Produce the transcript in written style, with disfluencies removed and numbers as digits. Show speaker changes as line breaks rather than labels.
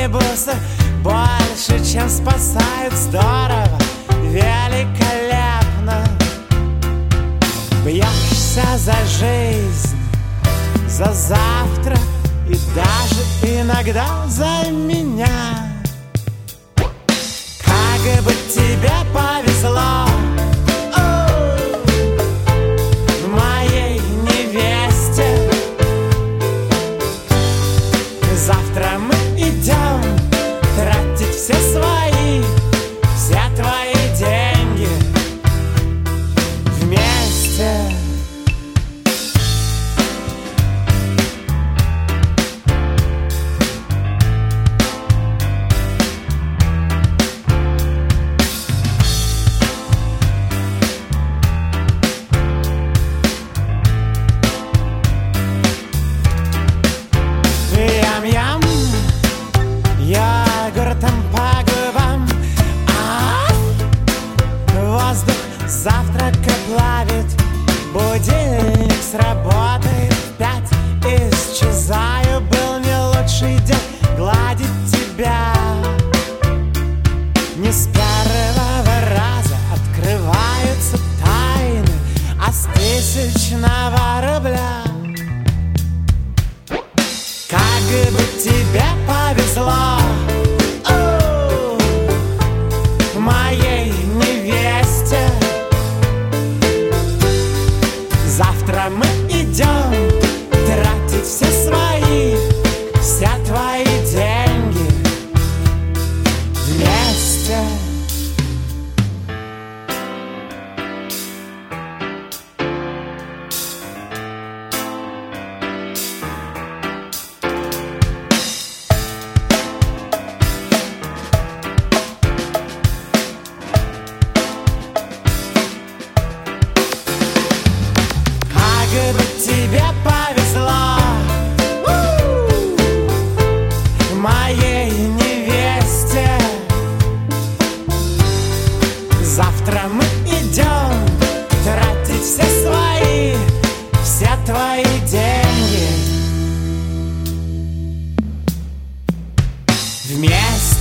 минибусы больше, чем спасают. Здорово, великолепно. Бьешься за жизнь, за завтра и даже иногда за меня. Как бы тебе повезло моей невесте. Завтра мы идем тратить все свои, все твои деньги вместе. Ям-ям, йогуртом по губам, воздух завтрака плавит. Будильник сработает в 5. Исчезаю, был не лучший день гладить тебя. Не с первого раза открываются тайны, а с 1000-го рубля. Как бы тебе повезло моей невесте. Завтра мы идем тратить все свои, все твои деньги вместе. Как бы тебе повезло моей невесте. Завтра мы идем тратить все свои, все твои деньги вместе.